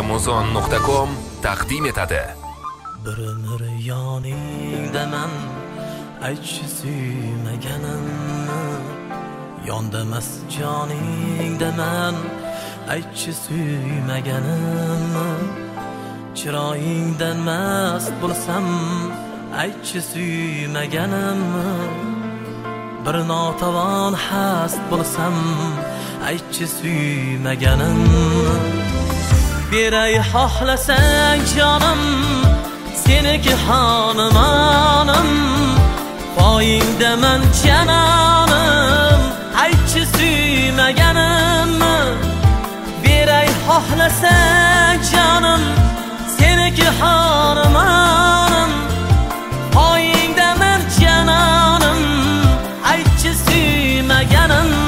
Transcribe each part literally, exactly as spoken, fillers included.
amazon nuqta com taqdim etadi. Bir umr yoningdaman, aytchi suymaganimni. Yondamas joningdaman, aytchi suymaganimni. Chiroyingdan mast bo'lsam, aytchi suymaganimni. Bir notavon hast bo'lsam, aytchi suymaganimni. Beray xohlasang jonim, seniki xonumonim. Poyingdaman janonim, aytchi suymaganimni. Beray xohlasang jonim, seniki xonumonim. Poyingdaman janonim, aytchi suymaganimni.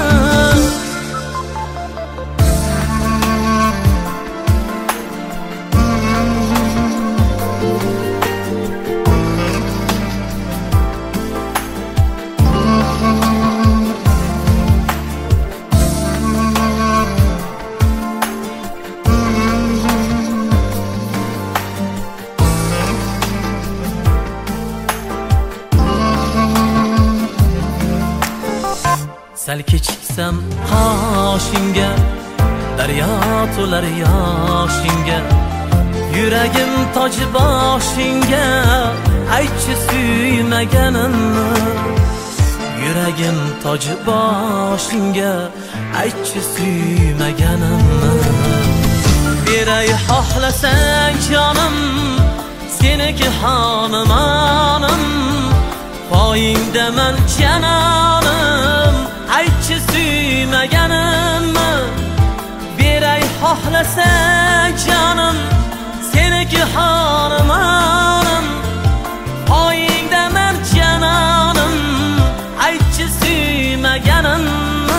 Sal kechiksam qoshingga, daryo to'lar yoshingga. Yuragim toj boshingga, aytchi suymaganimni. Yuragim toj boshingga, aytchi suymaganimni. Beray xohlasang jonim, seniki xonumonim. Poyingdaman janonim, aytchi suymaganimni. Beray xohlasang jonim, seniki xonumonim. Poyingdaman janonim, aytchi suymaganimni.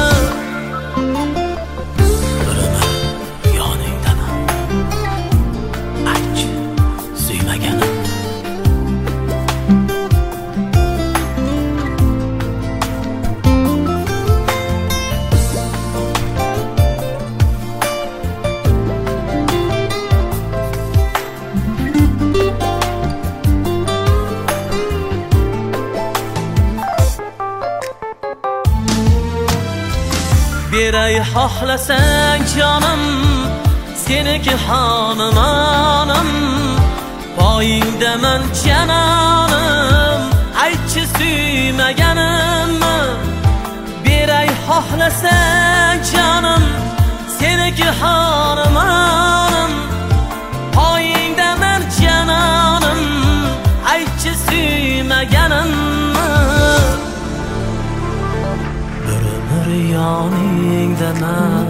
Bir umr yoningdaman, aytchi suymaganimni. Beray xohlasang jonim, seniki xonumonim. Poyingdaman janonim, aytchi suymaganimni. Beray xohlasang jonim, seniki xonumonim. Poyingdaman janonim, aytchi suymaganimni. Yoningdaman,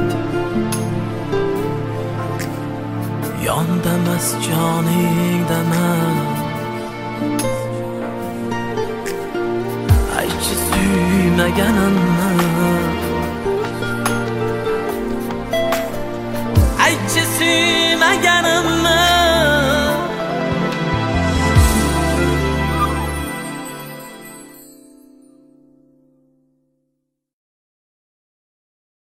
yondamas joningdaman. Aytchi suymaganimni.